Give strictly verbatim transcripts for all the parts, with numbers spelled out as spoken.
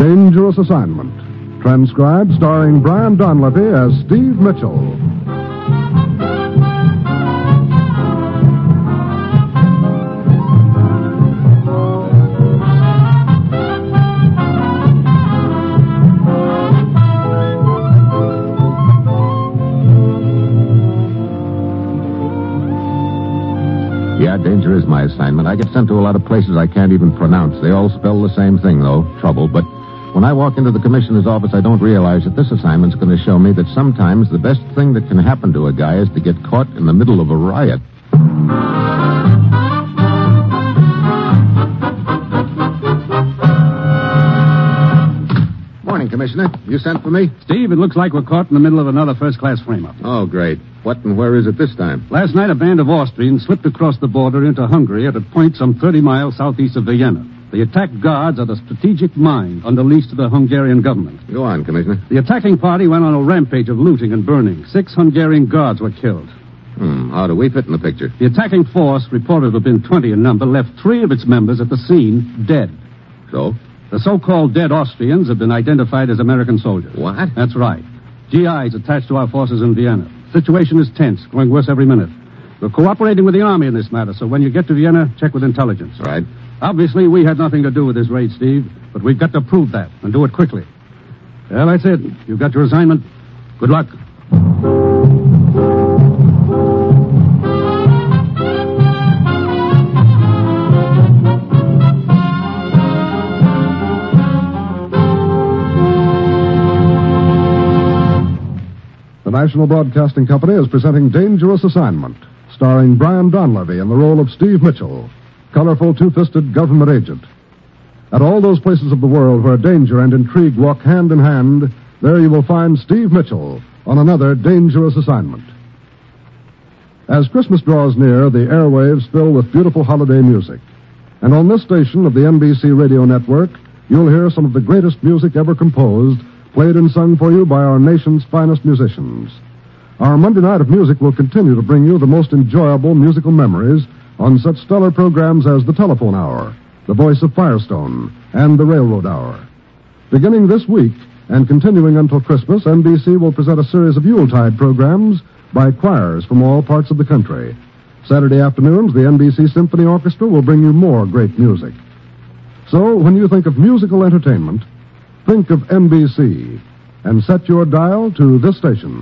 Dangerous Assignment. Transcribed starring Brian Donlevy as Steve Mitchell. Yeah, danger is my assignment. I get sent to a lot of places I can't even pronounce. They all spell the same thing, though, trouble. But when I walk into the commissioner's office, I don't realize that this assignment's going to show me that sometimes the best thing that can happen to a guy is to get caught in the middle of a riot. Morning, Commissioner. You sent for me? Steve, it looks like we're caught in the middle of another first-class frame-up. Oh, great. What and where is it this time? Last night, a band of Austrians slipped across the border into Hungary at a point some thirty miles southeast of Vienna. The attack guards are the strategic mine under lease to the Hungarian government. Go on, Commissioner. The attacking party went on a rampage of looting and burning. Six Hungarian guards were killed. Hmm, how do we fit in the picture? The attacking force, reported to have been twenty in number, left three of its members at the scene dead. So? The so-called dead Austrians have been identified as American soldiers. What? That's right. G Is attached to our forces in Vienna. Situation is tense, growing worse every minute. We're cooperating with the army in this matter, so when you get to Vienna, check with intelligence. Right. Obviously, we had nothing to do with this raid, Steve, but we've got to prove that, and do it quickly. Well, that's it. You've got your assignment. Good luck. The National Broadcasting Company is presenting Dangerous Assignment, starring Brian Donlevy in the role of Steve Mitchell, colorful two-fisted government agent. At all those places of the world where danger and intrigue walk hand in hand, there you will find Steve Mitchell on another dangerous assignment. As Christmas draws near, the airwaves fill with beautiful holiday music. And on this station of the N B C radio network, you'll hear some of the greatest music ever composed, played and sung for you by our nation's finest musicians. Our Monday night of music will continue to bring you the most enjoyable musical memories on such stellar programs as The Telephone Hour, The Voice of Firestone, and The Railroad Hour. Beginning this week and continuing until Christmas, N B C will present a series of Yuletide programs by choirs from all parts of the country. Saturday afternoons, the N B C Symphony Orchestra will bring you more great music. So, when you think of musical entertainment, think of N B C and set your dial to this station.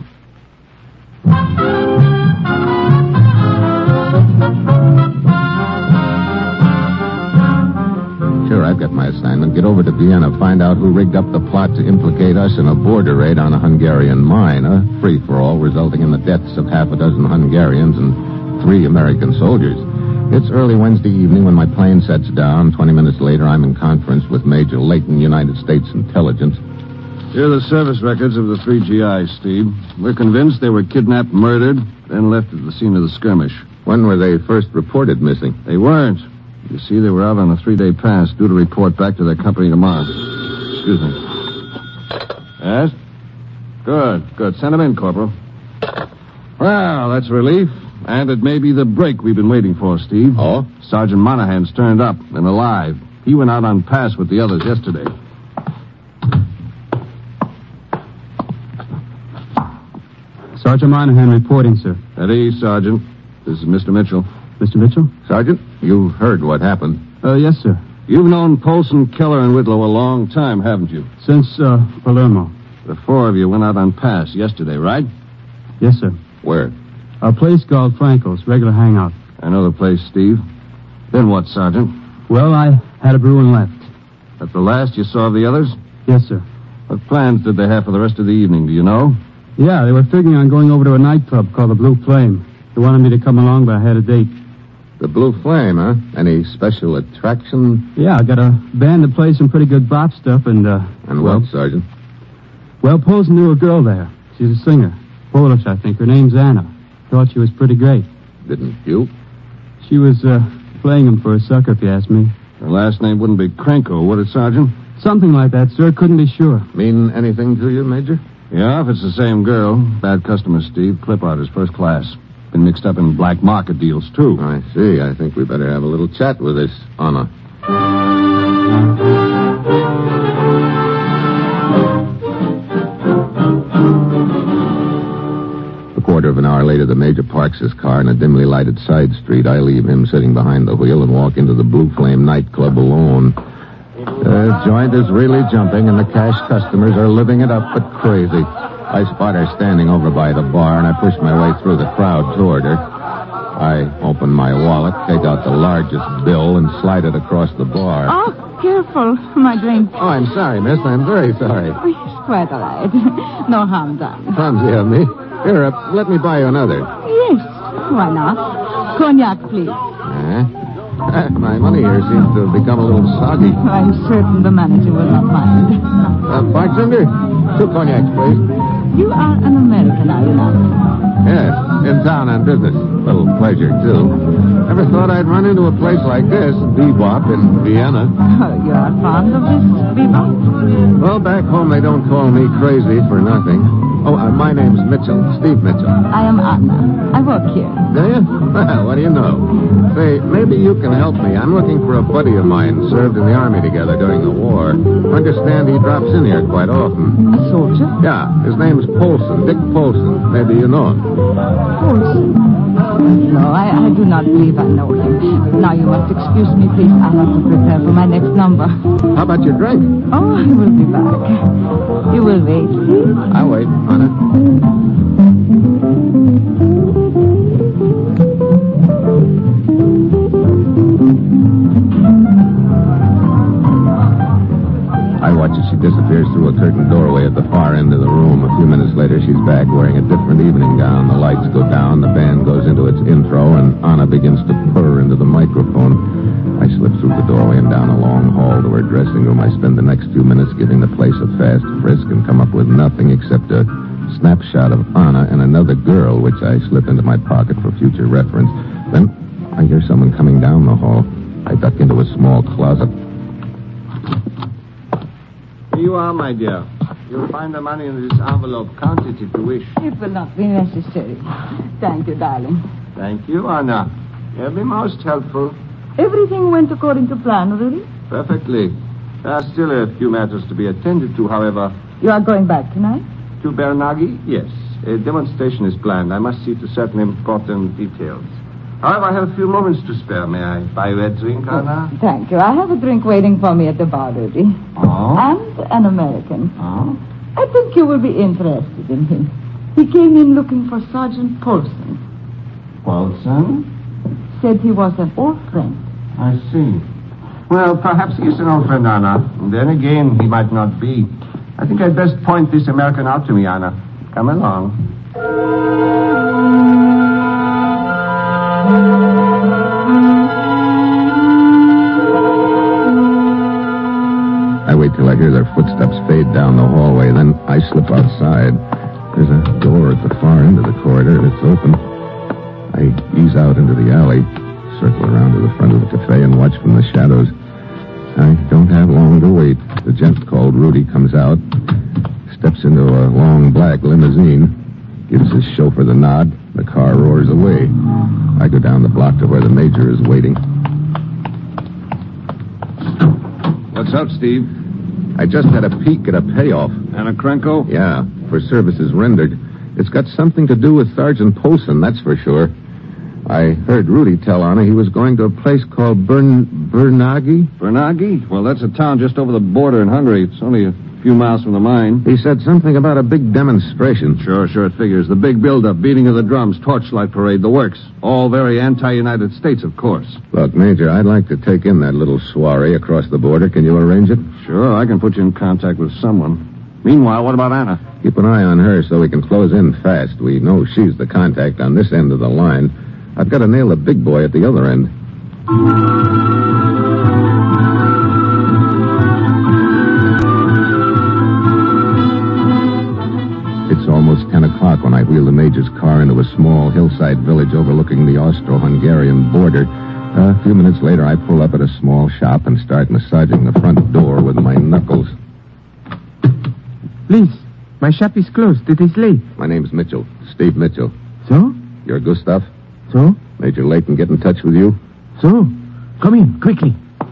Sure, I've got my assignment. Get over to Vienna, find out who rigged up the plot to implicate us in a border raid on a Hungarian mine, a free-for-all resulting in the deaths of half a dozen Hungarians and three American soldiers. It's early Wednesday evening when my plane sets down. Twenty minutes later, I'm in conference with Major Layton, United States Intelligence. Here are the service records of the three G Is, Steve. We're convinced they were kidnapped, murdered, then left at the scene of the skirmish. When were they first reported missing? They weren't. You see, they were out on a three-day pass, due to report back to their company tomorrow. Excuse me. Yes? Good, good. Send them in, Corporal. Well, that's a relief. And it may be the break we've been waiting for, Steve. Oh? Sergeant Monahan's turned up and alive. He went out on pass with the others yesterday. Sergeant Monahan reporting, sir. At ease, Sergeant. This is Mister Mitchell. Mister Mitchell? Sergeant, you've heard what happened. Uh, yes, sir. You've known Polson, Keller, and Whitlow a long time, haven't you? Since, uh, Palermo. The four of you went out on pass yesterday, right? Yes, sir. Where? A place called Franco's, regular hangout. I know the place, Steve. Then what, Sergeant? Well, I had a brew and left. At the last you saw of the others? Yes, sir. What plans did they have for the rest of the evening, do you know? Yeah, they were figuring on going over to a nightclub called the Blue Flame. They wanted me to come along, but I had a date. The Blue Flame, huh? Any special attraction? Yeah, I got a band that plays some pretty good bop stuff, and, uh... And what, well, Sergeant? Well, Polson knew a girl there. She's a singer. Polish, I think. Her name's Anna. Thought she was pretty great. Didn't you? She was, uh, playing him for a sucker, if you ask me. Her last name wouldn't be Krenko, would it, Sergeant? Something like that, sir. Couldn't be sure. Mean anything to you, Major? Yeah, if it's the same girl. Bad customer, Steve. Clip artist, first class. Been mixed up in black market deals, too. I see. I think we better have a little chat with this Anna. Later, the Major parks his car in a dimly lighted side street. I leave him sitting behind the wheel and walk into the Blue Flame nightclub alone. The joint is really jumping, and the cash customers are living it up but crazy. I spot her standing over by the bar, and I push my way through the crowd toward her. I open my wallet, take out the largest bill, and slide it across the bar. Oh, careful. My drink. Oh, I'm sorry, miss. I'm very sorry. Oh, it's quite all right. No harm done. Clumsy of me. Here, uh, let me buy you another. Yes. Why not? Cognac, please. Uh, uh, my money here seems to have become a little soggy. I'm certain the manager will not mind. Uh, bartender, two cognacs, please. You are an American, are you not? Yes, in town on business. Little pleasure, too. Never thought I'd run into a place like this, Bebop in Vienna. Oh, you are fond of this bebop? Well, back home they don't call me crazy for nothing. Oh, uh, my name's Mitchell, Steve Mitchell. I am Anna. I work here. Do you? Well, what do you know? Say, maybe you can help me. I'm looking for a buddy of mine. Served in the Army together during the war. Understand he drops in here quite often. A soldier? Yeah, his name's Polson, Dick Polson. Maybe you know him. Polson? No, I, I do not believe I know him. Now, you must excuse me, please. I have to prepare for my next number. How about your drink? Oh, I will be back. You will wait, please? I'll wait, Anna. I watch as she disappears through a curtained doorway at the far end of the room. A few minutes later, she's back wearing a different evening gown. The lights go down, the band goes into its intro, and Anna begins to purr into the microphone. I slip through the doorway and down a long hall to her dressing room. I spend the next few minutes giving the place a fast frisk and come up with nothing except a snapshot of Anna and another girl, which I slip into my pocket for future reference. Then I hear someone coming down the hall. I duck into a small closet. Here you are, my dear. You'll find the money in this envelope. Count it if you wish. It will not be necessary. Thank you, darling. Thank you, Anna. You'll be most helpful. Everything went according to plan, really? Perfectly. There are still a few matters to be attended to, however. You are going back tonight? To Bernaghi? Yes. A demonstration is planned. I must see to certain important details. However, I have a few moments to spare. May I buy you a drink, Anna? Oh, thank you. I have a drink waiting for me at the bar, Rudy. Oh? And an American. Oh? I think you will be interested in him. He came in looking for Sergeant Polson. Polson? Said he was an old friend. I see. Well, perhaps he is an old friend, Anna. And then again, he might not be. I think I'd best point this American out to me, Anna. Come along. I wait till I hear their footsteps fade down the hallway. Then I slip outside. There's a door at the far end of the corridor, and it's open. I ease out into the alley, circle around to the front of the cafe, and watch from the shadows. I don't have long to wait. The gent called Rudy comes out, steps into a long black limousine, gives his chauffeur the nod. The car roars away. I go down the block to where the major is waiting. What's up, Steve? I just had a peek at a payoff. Anna Krenko? Yeah, for services rendered. It's got something to do with Sergeant Polson, that's for sure. I heard Rudy tell Anna he was going to a place called Bern... Bernaghi? Bernaghi? Well, that's a town just over the border in Hungary. It's only a few miles from the mine. He said something about a big demonstration. Sure, sure, it figures. The big build-up, beating of the drums, torchlight parade, the works. All very anti-United States, of course. Look, Major, I'd like to take in that little soiree across the border. Can you arrange it? Sure, I can put you in contact with someone. Meanwhile, what about Anna? Keep an eye on her so we can close in fast. We know she's the contact on this end of the line. I've got to nail the big boy at the other end. It's almost ten o'clock when I wheel the Major's car into a small hillside village overlooking the Austro-Hungarian border. A few minutes later, I pull up at a small shop and start massaging the front door with my knuckles. Please, my shop is closed. It is late. My name's Mitchell, Steve Mitchell. So? You're Gustav? So? Major Layton get in touch with you? So? Come in, quickly.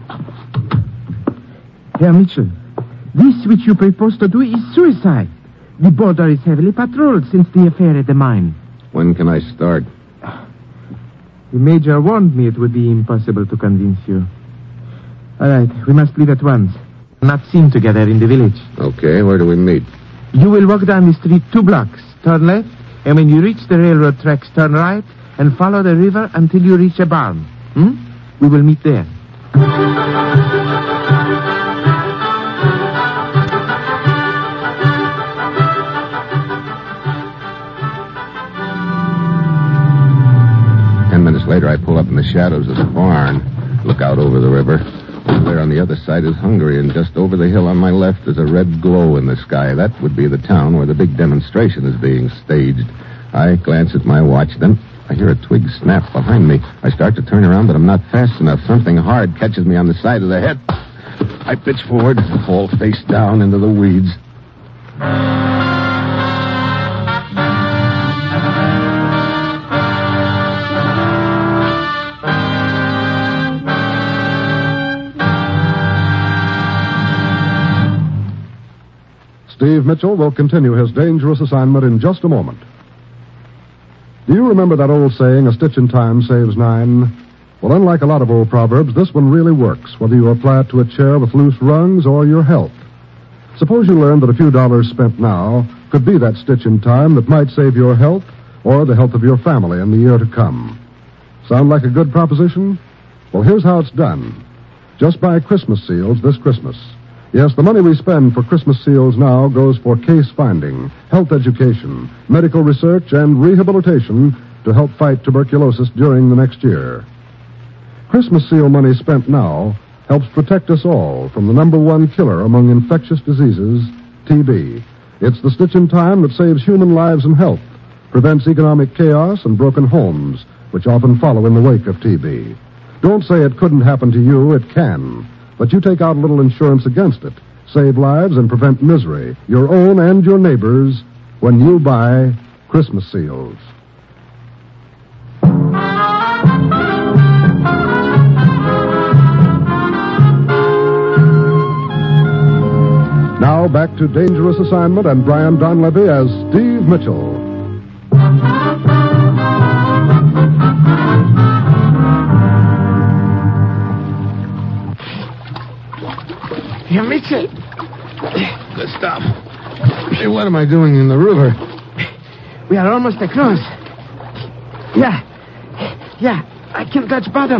Herr Mitchell, this which you propose to do is suicide. The border is heavily patrolled since the affair at the mine. When can I start? The Major warned me it would be impossible to convince you. All right, we must leave at once. Not seen together in the village. Okay, where do we meet? You will walk down the street two blocks, turn left, and when you reach the railroad tracks, turn right, and follow the river until you reach a barn. Hmm? We will meet there. Ten minutes later, I pull up in the shadows of the barn, look out over the river. Over there on the other side is Hungary, and just over the hill on my left is a red glow in the sky. That would be the town where the big demonstration is being staged. I glance at my watch, then I hear a twig snap behind me. I start to turn around, but I'm not fast enough. Something hard catches me on the side of the head. I pitch forward and fall face down into the weeds. Steve Mitchell will continue his dangerous assignment in just a moment. Do you remember that old saying, a stitch in time saves nine? Well, unlike a lot of old proverbs, this one really works, whether you apply it to a chair with loose rungs or your health. Suppose you learned that a few dollars spent now could be that stitch in time that might save your health or the health of your family in the year to come. Sound like a good proposition? Well, here's how it's done. Just buy Christmas seals this Christmas. Yes, the money we spend for Christmas seals now goes for case finding, health education, medical research, and rehabilitation to help fight tuberculosis during the next year. Christmas seal money spent now helps protect us all from the number one killer among infectious diseases, T B. It's the stitch in time that saves human lives and health, prevents economic chaos and broken homes, which often follow in the wake of T B. Don't say it couldn't happen to you, it can. But you take out a little insurance against it, save lives and prevent misery, your own and your neighbors, when you buy Christmas seals. Now back to Dangerous Assignment and Brian Donlevy as Steve Mitchell. Here, Mitchell. Good stuff. Hey, what am I doing in the river? We are almost across. Yeah. Yeah, I can touch bottom.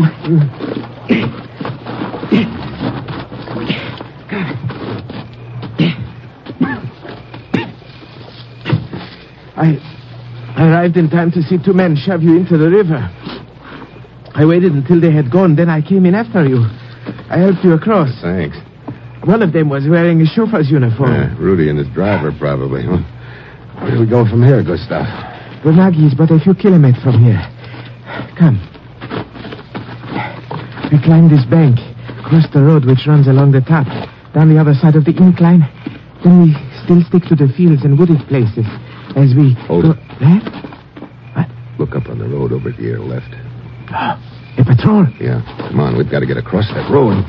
I arrived in time to see two men shove you into the river. I waited until they had gone, then I came in after you. I helped you across. Thanks. One of them was wearing a chauffeur's uniform. Yeah, Rudy and his driver, probably. Huh? Where do we go from here, Gustav? Bernagi is but a few kilometers from here. Come. We climb this bank, cross the road which runs along the top, down the other side of the incline. Then we still stick to the fields and wooded places as we... Hold go... it. Left? What? Look up on the road over to your left. Oh, a patrol. Yeah, come on. We've got to get across that road.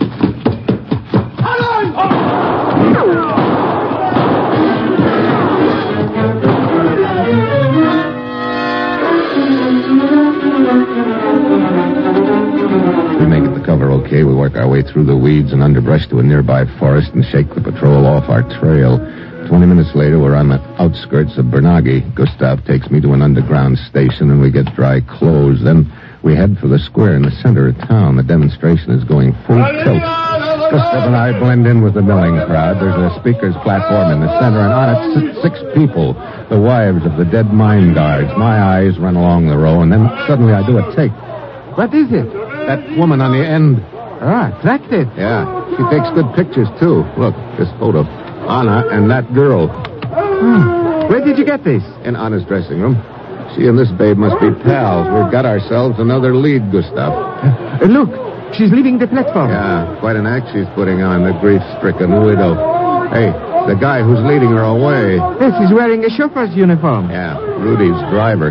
We make it the cover okay. We work our way through the weeds and underbrush to a nearby forest and shake the patrol off our trail. Twenty minutes later, we're on the outskirts of Bernagi. Gustav takes me to an underground station, and we get dry clothes. Then we head for the square in the center of town. The demonstration is going full tilt. Gustav and I blend in with the milling crowd. There's a speaker's platform in the center, and on it sit six people, the wives of the dead mine guards. My eyes run along the row, and then suddenly I do a take. What is it? That woman on the end. Ah, attracted. Yeah, she takes good pictures, too. Look, this photo. Anna and that girl. Hmm. Where did you get this? In Anna's dressing room. She and this babe must be pals. We've got ourselves another lead, Gustav. Uh, look, she's leaving the platform. Yeah, quite an act she's putting on, the grief-stricken widow. Hey, the guy who's leading her away. Yes, he's wearing a chauffeur's uniform. Yeah, Rudy's driver.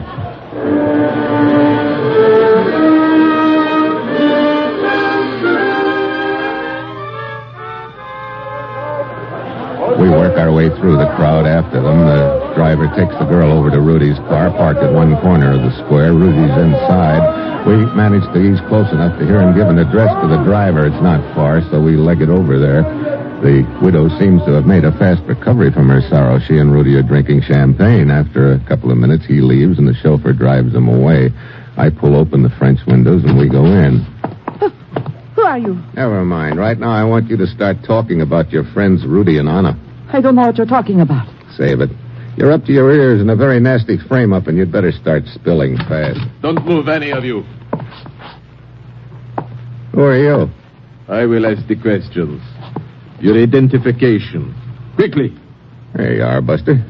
We work our way through the crowd after them. The driver takes the girl over to Rudy's car, parked at one corner of the square. Rudy's inside. We manage to ease close enough to hear him give an address to the driver. It's not far, so we leg it over there. The widow seems to have made a fast recovery from her sorrow. She and Rudy are drinking champagne. After a couple of minutes, he leaves, and the chauffeur drives them away. I pull open the French windows, and we go in. Who are you? Never mind. Right now, I want you to start talking about your friends Rudy and Anna. I don't know what you're talking about. Save it. You're up to your ears in a very nasty frame-up, and you'd better start spilling fast. Don't move, any of you. Who are you? I will ask the questions. Your identification. Quickly. There you are, Buster.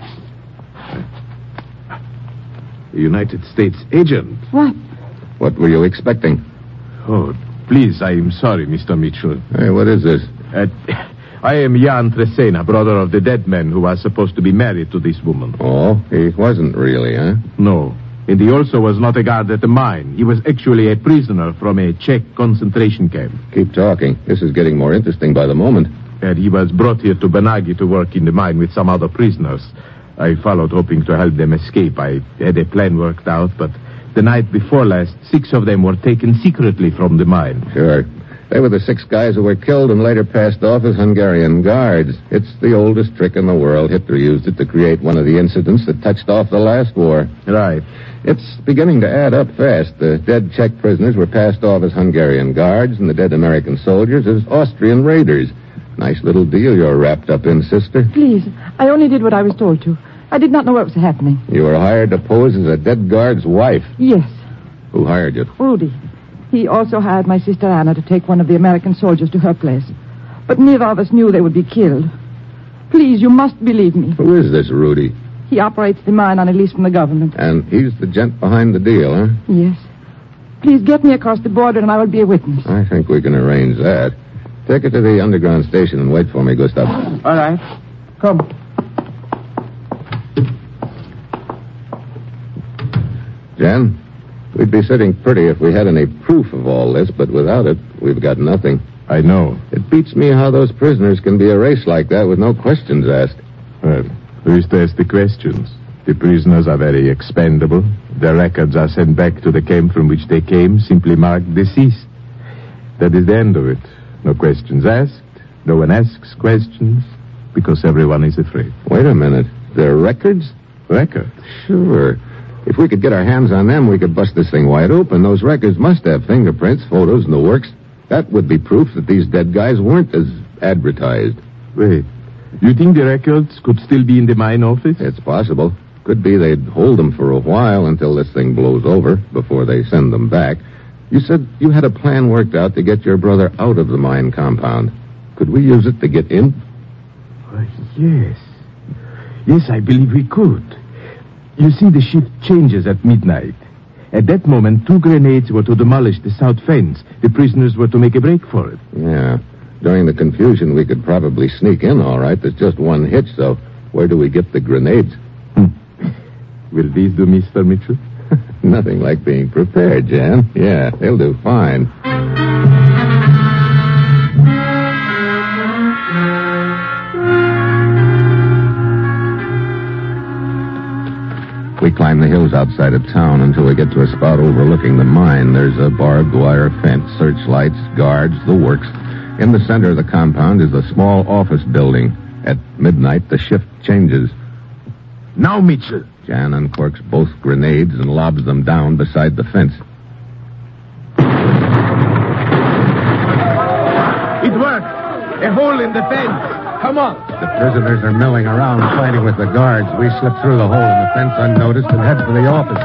A United States agent. What? What were you expecting? Oh, please, I am sorry, Mister Mitchell. Hey, what is this? Uh, I am Jan Tresena, brother of the dead man who was supposed to be married to this woman. Oh, he wasn't really, huh? No. And he also was not a guard at the mine. He was actually a prisoner from a Czech concentration camp. Keep talking. This is getting more interesting by the moment. And he was brought here to Banagi to work in the mine with some other prisoners. I followed, hoping to help them escape. I had a plan worked out, but the night before last, six of them were taken secretly from the mine. Sure. They were the six guys who were killed and later passed off as Hungarian guards. It's the oldest trick in the world. Hitler used it to create one of the incidents that touched off the last war. Right. It's beginning to add up fast. The dead Czech prisoners were passed off as Hungarian guards and the dead American soldiers as Austrian raiders. Nice little deal you're wrapped up in, sister. Please, I only did what I was told to. I did not know what was happening. You were hired to pose as a dead guard's wife. Yes. Who hired you? Rudy. He also hired my sister Anna to take one of the American soldiers to her place. But neither of us knew they would be killed. Please, you must believe me. Who is this Rudy? He operates the mine on a lease from the government. And he's the gent behind the deal, huh? Yes. Please get me across the border and I will be a witness. I think we can arrange that. Take it to the underground station and wait for me, Gustav. All right. Come. Jan, we'd be sitting pretty if we had any proof of all this, but without it, we've got nothing. I know. It beats me how those prisoners can be erased like that with no questions asked. Well, who's to ask the questions? The prisoners are very expendable. Their records are sent back to the camp from which they came, simply marked deceased. That is the end of it. No questions asked. No one asks questions because everyone is afraid. Wait a minute. Their records? Records? Sure. If we could get our hands on them, we could bust this thing wide open. Those records must have fingerprints, photos, and the works. That would be proof that these dead guys weren't as advertised. Wait. You think the records could still be in the mine office? It's possible. Could be they'd hold them for a while until this thing blows over before they send them back. You said you had a plan worked out to get your brother out of the mine compound. Could we use it to get in? Uh, yes. Yes, I believe we could. You see, the shift changes at midnight. At that moment, two grenades were to demolish the south fence. The prisoners were to make a break for it. Yeah. During the confusion, we could probably sneak in, all right. There's just one hitch, so where do we get the grenades? Hmm. Will these do, Mister Mitchell? Nothing like being prepared, Jan. Yeah, they'll do fine. We climb the hills outside of town until we get to a spot overlooking the mine. There's a barbed wire fence, searchlights, guards, the works. In the center of the compound is a small office building. At midnight, the shift changes. Now, Mitchell. Jan uncorks both grenades and lobs them down beside the fence. It worked. A hole in the fence. Come on. The prisoners are milling around, fighting with the guards. We slip through the hole in the fence unnoticed and head for the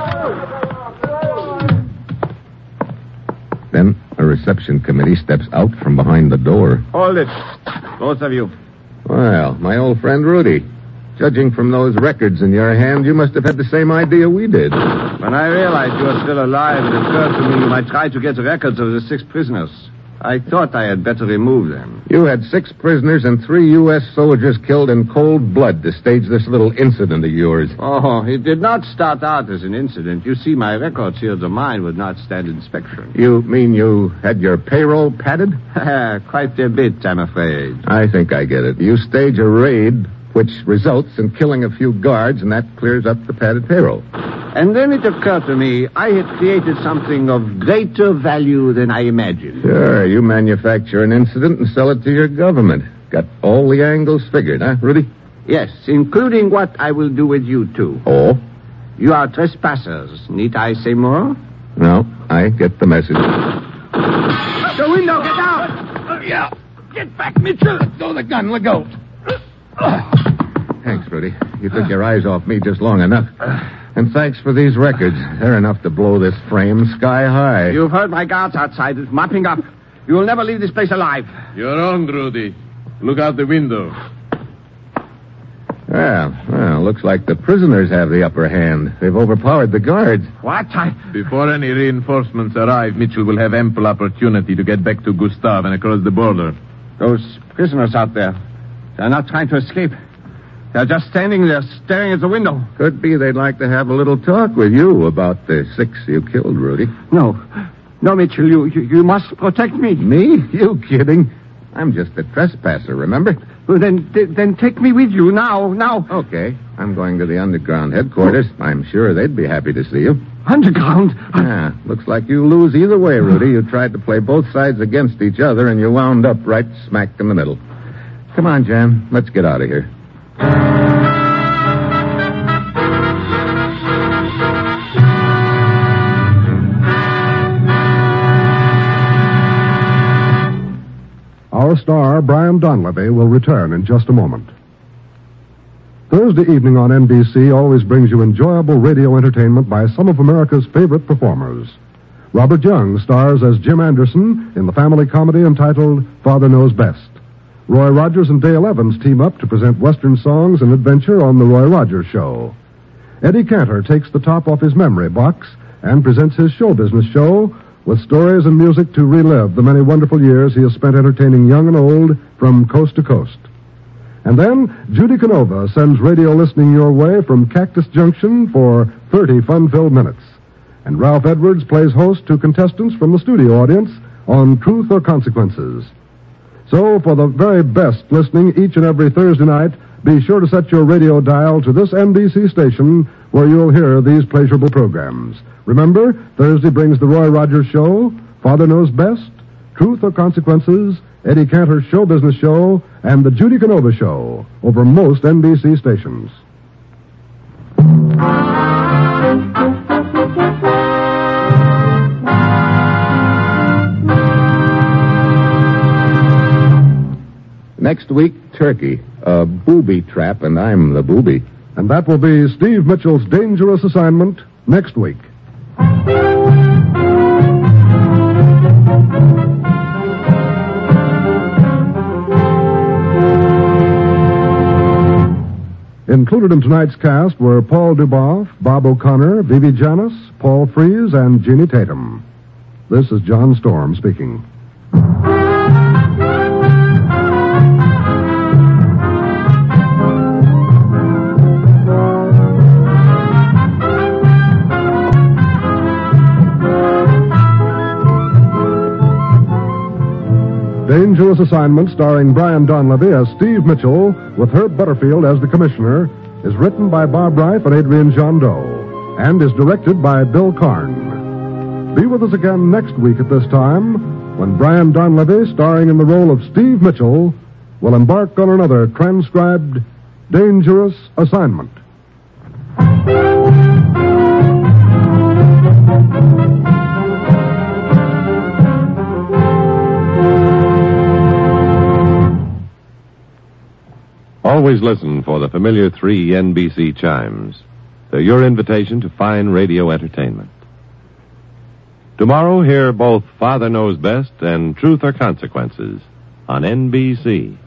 office. Then a reception committee steps out from behind the door. Hold it. Both of you. Well, my old friend Rudy. Judging from those records in your hand, you must have had the same idea we did. When I realized you were still alive, it occurred to me you might try to get the records of the six prisoners. I thought I had better remove them. You had six prisoners and three U S soldiers killed in cold blood to stage this little incident of yours. Oh, it did not start out as an incident. You see, my records here at the mine would not stand inspection. You mean you had your payroll padded? Quite a bit, I'm afraid. I think I get it. You stage a raid, which results in killing a few guards, and that clears up the padded payroll. And then it occurred to me I had created something of greater value than I imagined. Sure, you manufacture an incident and sell it to your government. Got all the angles figured, huh, Rudy? Yes, including what I will do with you, too. Oh? You are trespassers. Need I say more? No, I get the message. The window, get out! Uh, yeah. Get back, Mitchell. Let go of the gun. Let go. Thanks, Rudy. You took your eyes off me just long enough. And thanks for these records. They're enough to blow this frame sky high. You've heard my guards outside mopping up. You will never leave this place alive. You're on, Rudy. Look out the window. Well, well, looks like the prisoners have the upper hand. They've overpowered the guards. What? I... Before any reinforcements arrive, Mitchell will have ample opportunity to get back to Gustav and across the border. Those prisoners out there, they're not trying to escape. They're just standing there staring at the window. Could be they'd like to have a little talk with you about the six you killed, Rudy. No. No, Mitchell, you, you, you must protect me. Me? You kidding? I'm just a trespasser, remember? Well, then, then take me with you now, now. Okay. I'm going to the underground headquarters. I'm sure they'd be happy to see you. Underground? Yeah, looks like you lose either way, Rudy. You tried to play both sides against each other, and you wound up right smack in the middle. Come on, Jan. Let's get out of here. Our star, Brian Donlevy, will return in just a moment. Thursday evening on N B C always brings you enjoyable radio entertainment by some of America's favorite performers. Robert Young stars as Jim Anderson in the family comedy entitled Father Knows Best. Roy Rogers and Dale Evans team up to present Western songs and adventure on The Roy Rogers Show. Eddie Cantor takes the top off his memory box and presents his show business show with stories and music to relive the many wonderful years he has spent entertaining young and old from coast to coast. And then Judy Canova sends radio listening your way from Cactus Junction for thirty fun-filled minutes. And Ralph Edwards plays host to contestants from the studio audience on Truth or Consequences. So, for the very best listening each and every Thursday night, be sure to set your radio dial to this N B C station where you'll hear these pleasurable programs. Remember, Thursday brings the Roy Rogers Show, Father Knows Best, Truth or Consequences, Eddie Cantor's Show Business Show, and the Judy Canova Show over most N B C stations. Next week, Turkey. A booby trap, and I'm the booby. And that will be Steve Mitchell's dangerous assignment next week. Included in tonight's cast were Paul Duboff, Bob O'Connor, Vivi Janis, Paul Frees, and Jeannie Tatum. This is John Storm speaking. Dangerous Assignment, starring Brian Donlevy as Steve Mitchell, with Herb Butterfield as the commissioner, is written by Bob Reif and Adrian Jondeau, and is directed by Bill Karn. Be with us again next week at this time, when Brian Donlevy, starring in the role of Steve Mitchell, will embark on another transcribed Dangerous Assignment. Always listen for the familiar three N B C chimes. They're your invitation to fine radio entertainment. Tomorrow, hear both Father Knows Best and Truth or Consequences on N B C.